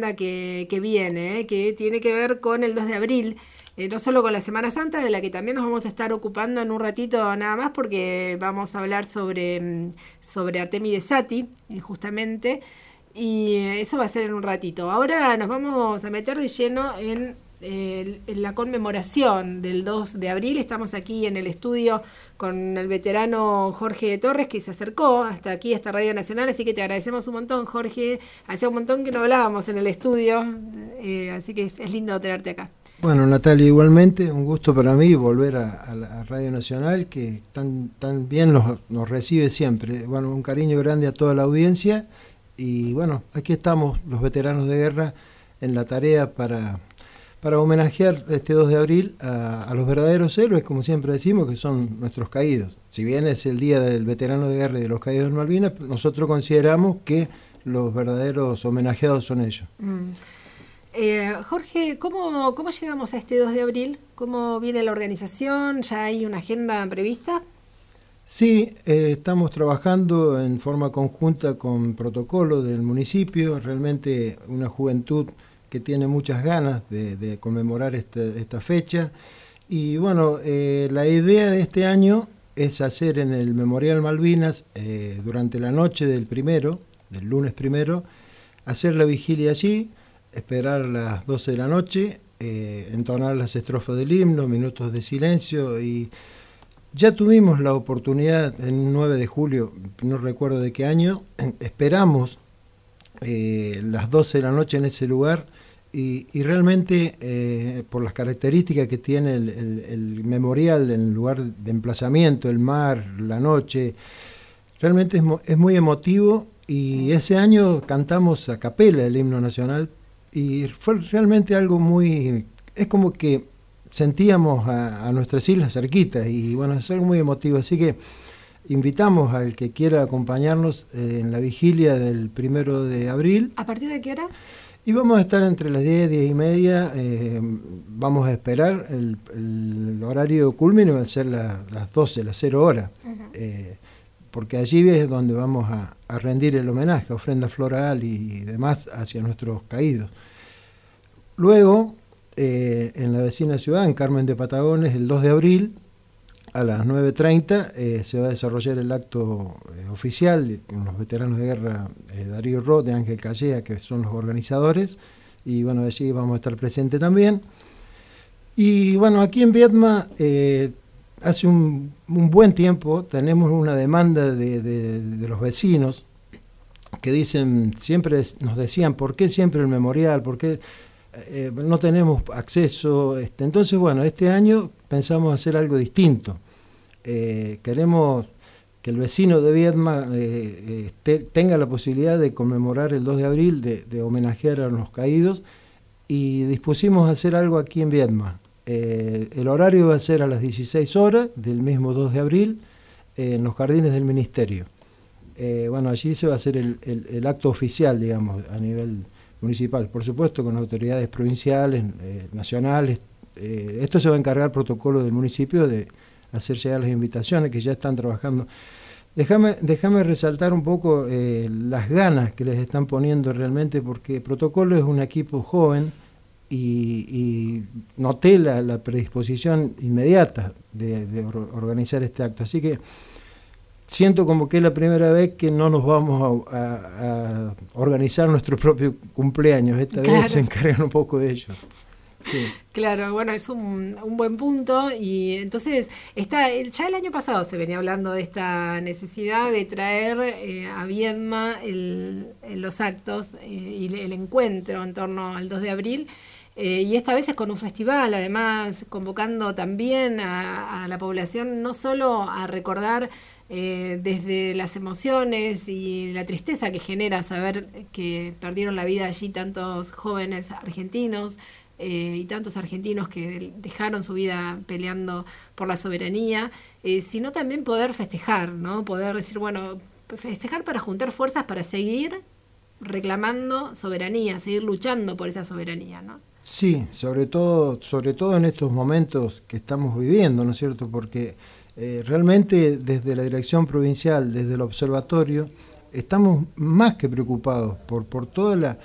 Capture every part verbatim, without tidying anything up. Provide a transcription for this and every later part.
agenda que, que viene, ¿eh? Que tiene que ver con el dos de abril. Eh, no solo con la Semana Santa, de la que también nos vamos a estar ocupando en un ratito nada más, porque vamos a hablar sobre, sobre Artemide Saty, eh, justamente, y eso va a ser en un ratito. Ahora nos vamos a meter de lleno en, eh, en la conmemoración del dos de abril. Estamos aquí en el estudio con el veterano Jorge Torres, que se acercó hasta aquí, a esta Radio Nacional, así que te agradecemos un montón, Jorge. Hacía un montón que no hablábamos en el estudio, eh, así que es, es lindo tenerte acá. Bueno, Natalia, igualmente un gusto para mí volver a, a la Radio Nacional, que tan, tan bien nos, nos recibe siempre. Bueno, un cariño grande a toda la audiencia y bueno, aquí estamos los veteranos de guerra en la tarea para, para homenajear este dos de abril a, a los verdaderos héroes, como siempre decimos, que son nuestros caídos. Si bien es el Día del Veterano de Guerra y de los Caídos en Malvinas, nosotros consideramos que los verdaderos homenajeados son ellos. Mm. Eh, Jorge, ¿cómo, ¿cómo llegamos a este dos de abril? ¿Cómo viene la organización? ¿Ya hay una agenda prevista? Sí, eh, estamos trabajando en forma conjunta con protocolo del municipio, realmente una juventud que tiene muchas ganas de, de conmemorar este, esta fecha. Y bueno, eh, la idea de este año es hacer en el Memorial Malvinas, eh, durante la noche del primero, del lunes primero, hacer la vigilia allí, esperar las doce de la noche, eh, entonar las estrofas del himno, minutos de silencio, y ya tuvimos la oportunidad en un nueve de julio, no recuerdo de qué año, esperamos eh, las doce de la noche en ese lugar y, y realmente eh, por las características que tiene el, el, el memorial en el lugar de emplazamiento, el mar, la noche, realmente es, es muy emotivo y ese año cantamos a capela el himno nacional. Y fue realmente algo muy, es como que sentíamos a, a nuestras islas cerquitas y bueno, es algo muy emotivo. Así que invitamos al que quiera acompañarnos eh, en la vigilia del primero de abril. ¿A partir de qué hora? Y vamos a estar entre las diez, diez y media, eh, vamos a esperar, el, el horario culmine va a ser la, las doce, las cero horas. Uh-huh. eh, porque allí es donde vamos a, a rendir el homenaje, ofrenda floral y demás hacia nuestros caídos. Luego, eh, en la vecina ciudad, en Carmen de Patagones, el dos de abril, a las nueve treinta, eh, se va a desarrollar el acto eh, oficial con los veteranos de guerra eh, Darío Roth, de Ángel Callea, que son los organizadores, y bueno, allí vamos a estar presentes también. Y bueno, aquí en Viedma, eh, hace un, un buen tiempo tenemos una demanda de, de, de los vecinos que dicen, siempre nos decían, ¿por qué siempre el memorial? ¿Por qué eh, no tenemos acceso? Este, entonces, bueno, este año pensamos hacer algo distinto. Eh, queremos que el vecino de Viedma eh, eh, te, tenga la posibilidad de conmemorar el dos de abril, de, de homenajear a los caídos, y dispusimos hacer algo aquí en Viedma. Eh, el horario va a ser a las dieciséis horas del mismo dos de abril eh, en los jardines del ministerio. Eh, bueno, allí se va a hacer el, el, el acto oficial, digamos, a nivel municipal, por supuesto con autoridades provinciales, eh, nacionales. Eh, esto se va a encargar protocolo del municipio de hacer llegar las invitaciones que ya están trabajando. Déjame, déjame resaltar un poco eh, las ganas que les están poniendo realmente, porque protocolo es un equipo joven. Y, y noté la, la predisposición inmediata de, de or, organizar este acto. Así que siento como que es la primera vez que no nos vamos a, a, a organizar nuestro propio cumpleaños. Esta claro. vez se encargan un poco de ellos. Sí. Claro, bueno, es un, un buen punto. Y entonces, está, ya el año pasado se venía hablando de esta necesidad de traer eh, a Viedma el, los actos eh, y el encuentro en torno al dos de abril. Eh, y esta vez es con un festival, además convocando también a, a la población no solo a recordar eh, desde las emociones y la tristeza que genera saber que perdieron la vida allí tantos jóvenes argentinos eh, y tantos argentinos que dejaron su vida peleando por la soberanía, eh, sino también poder festejar, ¿no? Poder decir, bueno, festejar para juntar fuerzas para seguir reclamando soberanía, seguir luchando por esa soberanía, ¿no? Sí, sobre todo, sobre todo en estos momentos que estamos viviendo, ¿no es cierto? Porque eh, realmente desde la dirección provincial, desde el observatorio, estamos más que preocupados por, por toda la,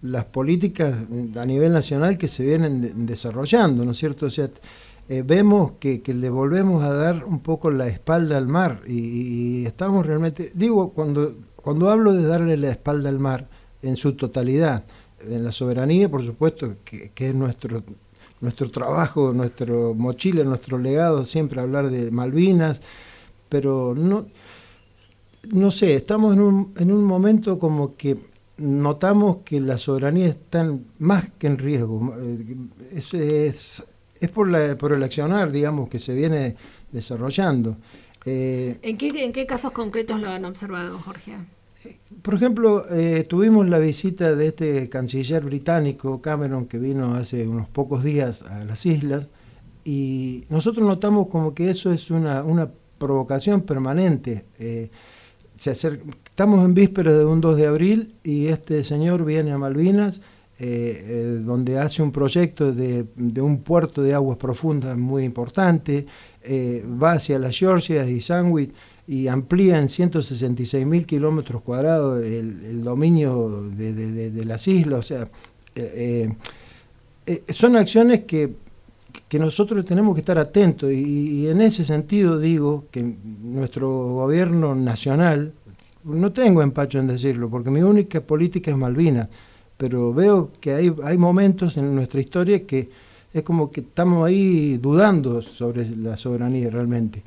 las políticas a nivel nacional que se vienen de, desarrollando, ¿no es cierto? O sea, eh, vemos que, que le volvemos a dar un poco la espalda al mar y, y estamos realmente, digo, cuando, cuando hablo de darle la espalda al mar en su totalidad, en la soberanía, por supuesto, que, que es nuestro, nuestro trabajo, nuestro mochila, nuestro legado, siempre hablar de Malvinas, pero no, no sé, estamos en un, en un momento como que notamos que la soberanía está más que en riesgo. Es, es, es por, la, por el accionar, digamos, que se viene desarrollando. Eh, ¿En qué, en qué casos concretos lo han observado, Jorge? Por ejemplo, eh, tuvimos la visita de este canciller británico, Cameron, que vino hace unos pocos días a las islas, y nosotros notamos como que eso es una, una provocación permanente. Eh, se acerca, estamos en vísperas de un dos de abril y este señor viene a Malvinas, eh, eh, donde hace un proyecto de, de un puerto de aguas profundas muy importante, eh, va hacia las Georgias y Sandwich, y amplía en ciento sesenta y seis mil kilómetros cuadrados el, el dominio de, de, de, de las islas. O sea, eh, eh, son acciones que, que nosotros tenemos que estar atentos y, y en ese sentido digo que nuestro gobierno nacional, no tengo empacho en decirlo, porque mi única política es Malvinas, pero veo que hay, hay momentos en nuestra historia que es como que estamos ahí dudando sobre la soberanía realmente.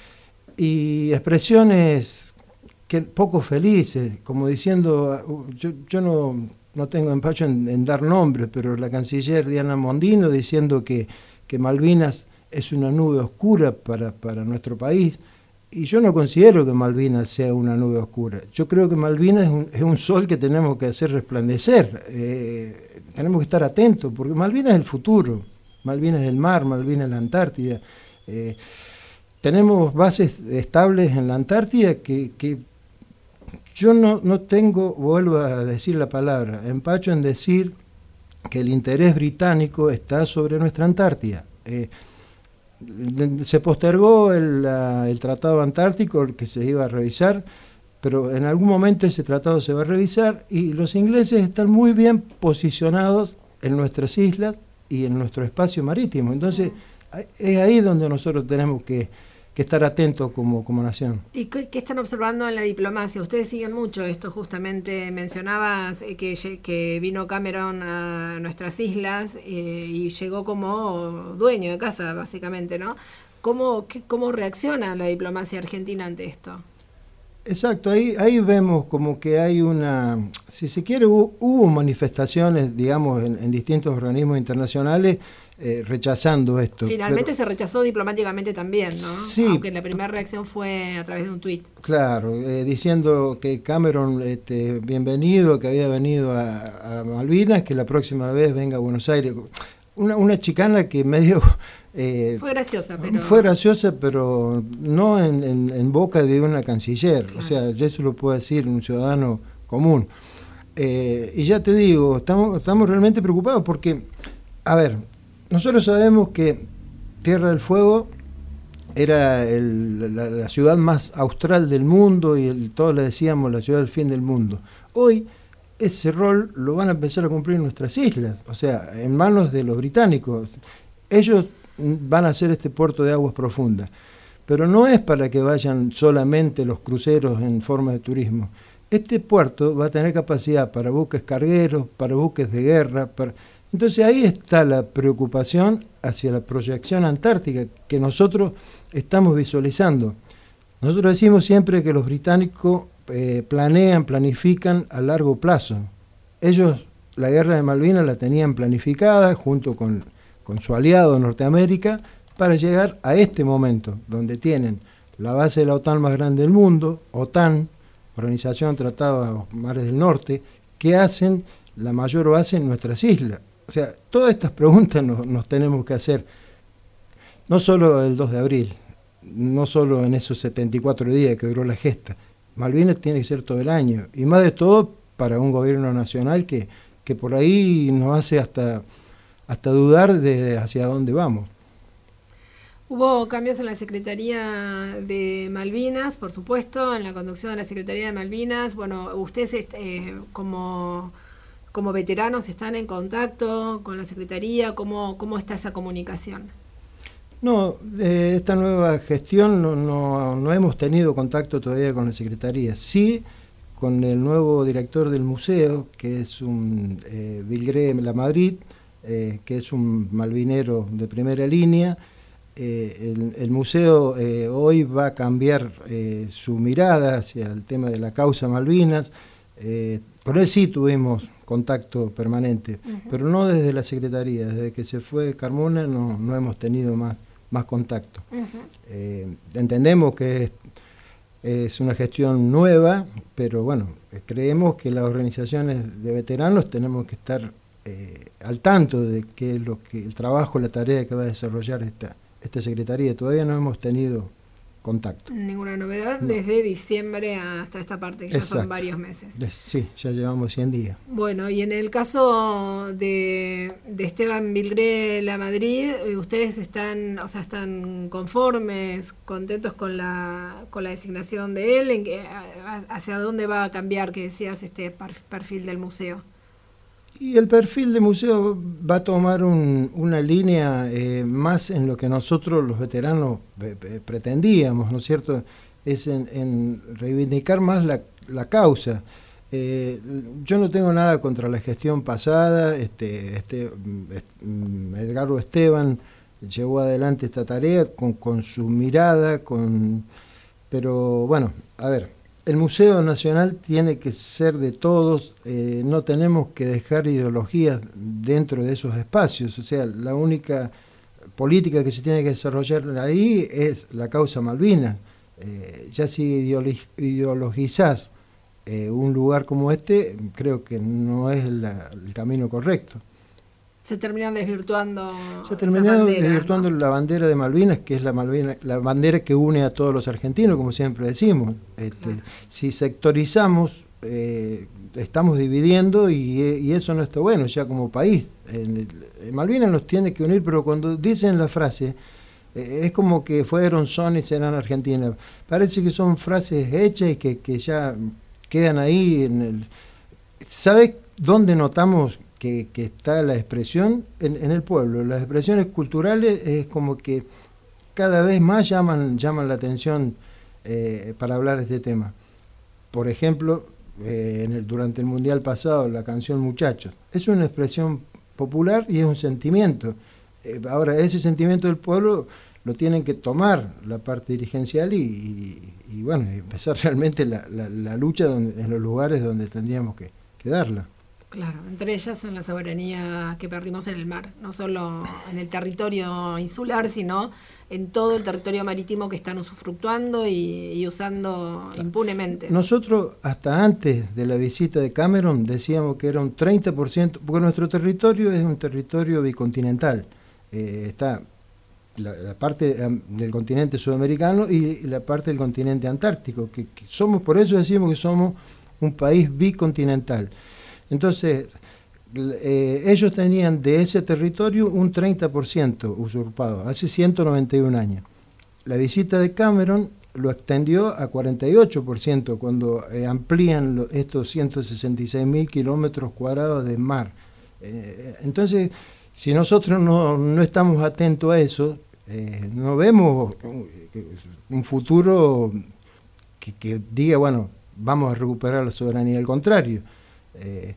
Y expresiones que poco felices, como diciendo, yo, yo no, no tengo empacho en, en dar nombres, pero la canciller Diana Mondino diciendo que, que Malvinas es una nube oscura para, para nuestro país, y yo no considero que Malvinas sea una nube oscura. Yo creo que Malvinas es un, es un sol que tenemos que hacer resplandecer, eh, tenemos que estar atentos, porque Malvinas es el futuro, Malvinas es el mar, Malvinas es la Antártida. Eh, Tenemos bases estables en la Antártida que, que yo no, no tengo, vuelvo a decir la palabra, empacho en decir que el interés británico está sobre nuestra Antártida. Eh, se postergó el, la, el Tratado Antártico, el que se iba a revisar, pero en algún momento ese tratado se va a revisar y los ingleses están muy bien posicionados en nuestras islas y en nuestro espacio marítimo. Entonces, es ahí donde nosotros tenemos que que estar atentos como, como nación. ¿Y qué, qué están observando en la diplomacia? Ustedes siguen mucho esto, justamente mencionabas eh, que, que vino Cameron a nuestras islas eh, y llegó como dueño de casa, básicamente, ¿no? ¿Cómo, qué, cómo reacciona la diplomacia argentina ante esto? Exacto, ahí, ahí vemos como que hay una, si se quiere, hubo, hubo manifestaciones, digamos, en, en distintos organismos internacionales, Eh, rechazando esto. Finalmente pero, se rechazó diplomáticamente también, ¿no? Sí. Aunque la primera reacción fue a través de un tuit. Claro, eh, diciendo que Cameron, este, bienvenido, que había venido a, a Malvinas, que la próxima vez venga a Buenos Aires. Una, una chicana que medio... Eh, fue graciosa, pero... Fue graciosa, pero no en, en, en boca de una canciller. Claro. O sea, eso lo puede decir un ciudadano común. Eh, y ya te digo, estamos, estamos realmente preocupados porque, a ver, nosotros sabemos que Tierra del Fuego era el, la, la ciudad más austral del mundo y el, todos le decíamos la ciudad del fin del mundo. Hoy ese rol lo van a empezar a cumplir nuestras islas, o sea, en manos de los británicos. Ellos van a hacer este puerto de aguas profundas, pero no es para que vayan solamente los cruceros en forma de turismo. Este puerto va a tener capacidad para buques cargueros, para buques de guerra, para... Entonces ahí está la preocupación hacia la proyección antártica que nosotros estamos visualizando. Nosotros decimos siempre que los británicos eh, planean, planifican a largo plazo. Ellos la guerra de Malvinas la tenían planificada junto con, con su aliado Norteamérica para llegar a este momento, donde tienen la base de la OTAN más grande del mundo, OTAN, Organización Tratado de los Mares del Norte, que hacen la mayor base en nuestras islas. O sea, todas estas preguntas nos, nos tenemos que hacer, no solo el dos de abril, no solo en esos setenta y cuatro días que duró la gesta. Malvinas tiene que ser todo el año, y más de todo para un gobierno nacional que, que por ahí nos hace hasta, hasta dudar de hacia dónde vamos. Hubo cambios en la Secretaría de Malvinas, por supuesto, en la conducción de la Secretaría de Malvinas. Bueno, ustedes eh, como... como veteranos están en contacto con la Secretaría? ¿Cómo, cómo está esa comunicación? No, de esta nueva gestión no, no, no hemos tenido contacto todavía con la Secretaría. Sí, con el nuevo director del museo, que es un eh, Vilgré Lamadrid, eh, que es un malvinero de primera línea. Eh, el, el museo eh, hoy va a cambiar eh, su mirada hacia el tema de la causa Malvinas. Eh, con él sí tuvimos contacto permanente, uh-huh. pero no desde la Secretaría. Desde que se fue Carmona no, no hemos tenido más, más contacto. Uh-huh. Eh, entendemos que es, es una gestión nueva, pero bueno, creemos que las organizaciones de veteranos tenemos que estar eh, al tanto de qué es lo que el trabajo, la tarea que va a desarrollar esta esta secretaría. Todavía no hemos tenido contacto. Ninguna novedad, no. Desde diciembre hasta esta parte, que Exacto. ya son varios meses. Sí, ya llevamos cien días. Bueno, y en el caso de, de Esteban Vilgré Lamadrid, ¿ustedes están, o sea, están conformes, contentos con la con la designación de él? ¿En que, ¿Hacia dónde va a cambiar, que decías, este perfil del museo? Y el perfil de museo va a tomar un, una línea eh, más en lo que nosotros los veteranos eh, eh, pretendíamos, ¿no es cierto? Es en, en reivindicar más la, la causa. Eh, yo no tengo nada contra la gestión pasada. Este, este, Edgardo Esteban llevó adelante esta tarea con, con su mirada, con, pero bueno, a ver. El Museo Nacional tiene que ser de todos, eh, no tenemos que dejar ideologías dentro de esos espacios, o sea, la única política que se tiene que desarrollar ahí es la causa Malvinas. Eh, ya si ideologizás eh, un lugar como este, creo que no es la, el camino correcto. Se terminan desvirtuando. Se terminó desvirtuando, ¿no?, la bandera de Malvinas, que es la Malvina, la bandera que une a todos los argentinos, como siempre decimos. Este, claro. Si sectorizamos, eh, estamos dividiendo y, y eso no está bueno ya como país. En, en Malvinas nos tiene que unir, pero cuando dicen la frase, eh, es como que fueron, son y serán Argentina. Parece que son frases hechas y que, que ya quedan ahí. En el, ¿Sabes dónde notamos Que, que está la expresión? En, en el pueblo? Las expresiones culturales es como que cada vez más llaman, llaman la atención eh, para hablar de este tema. Por ejemplo, eh, en el, durante el Mundial pasado, la canción Muchachos. Es una expresión popular y es un sentimiento. Eh, ahora, ese sentimiento del pueblo lo tienen que tomar la parte dirigencial y, y, y bueno, empezar realmente la, la, la lucha donde, en los lugares donde tendríamos que, que darla. Claro, entre ellas en la soberanía que perdimos en el mar, no solo en el territorio insular, sino en todo el territorio marítimo que están usufructuando y, y usando impunemente. Nosotros, hasta antes de la visita de Cameron, decíamos que era un treinta por ciento, porque nuestro territorio es un territorio bicontinental. Eh, está la, la parte del continente sudamericano y la parte del continente antártico, que, que somos, por eso decimos que somos un país bicontinental. Entonces, eh, ellos tenían de ese territorio un treinta por ciento usurpado, hace ciento noventa y un años. La visita de Cameron lo extendió a cuarenta y ocho por ciento cuando eh, amplían lo, estos ciento sesenta y seis mil kilómetros cuadrados de mar. Eh, entonces, si nosotros no, no estamos atentos a eso, eh, no vemos un futuro que, que diga, bueno, vamos a recuperar la soberanía. Al contrario. Eh,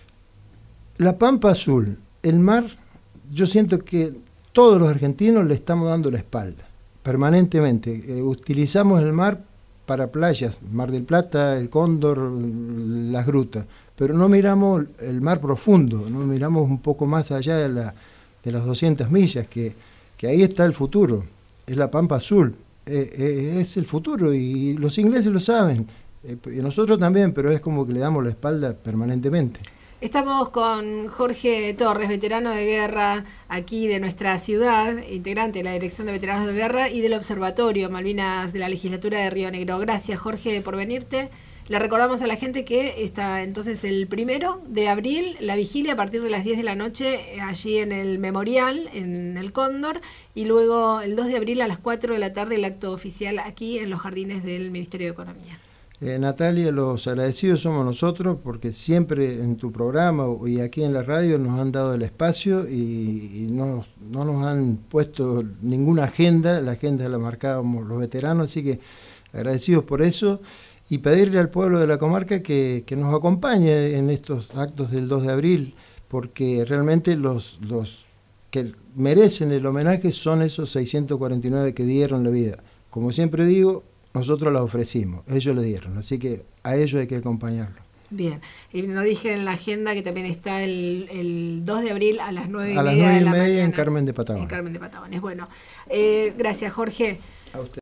la Pampa Azul, el mar, yo siento que todos los argentinos le estamos dando la espalda permanentemente. Eh, utilizamos el mar para playas, Mar del Plata, el Cóndor, las grutas, pero no miramos el mar profundo, no miramos un poco más allá de, la, de las doscientas millas, que, que ahí está el futuro, es la Pampa Azul, eh, eh, es el futuro y los ingleses lo saben. Eh, y nosotros también, pero es como que le damos la espalda permanentemente. Estamos con Jorge Torres, veterano de guerra aquí de nuestra ciudad, integrante de la Dirección de Veteranos de Guerra y del Observatorio Malvinas de la Legislatura de Río Negro. Gracias, Jorge, por venirte. Le recordamos a la gente que está entonces el primero de abril, la vigilia a partir de las diez de la noche, allí en el Memorial, en el Cóndor, y luego el dos de abril a las cuatro de la tarde el acto oficial aquí en los jardines del Ministerio de Economía. Eh, Natalia, los agradecidos somos nosotros porque siempre en tu programa y aquí en la radio nos han dado el espacio y, y no, no nos han puesto ninguna agenda, la agenda la marcábamos los veteranos, así que agradecidos por eso y pedirle al pueblo de la comarca que, que nos acompañe en estos actos del dos de abril, porque realmente los, los que merecen el homenaje son esos seiscientos cuarenta y nueve que dieron la vida. Como siempre digo, nosotros la ofrecimos, ellos le dieron, así que a ellos hay que acompañarlo. Bien, y no dije en la agenda que también está el, el dos de abril a las nueve y a media las nueve de la y media mañana. En Carmen de Patagones. En Carmen de Patagones. Bueno, eh, gracias Jorge. A usted.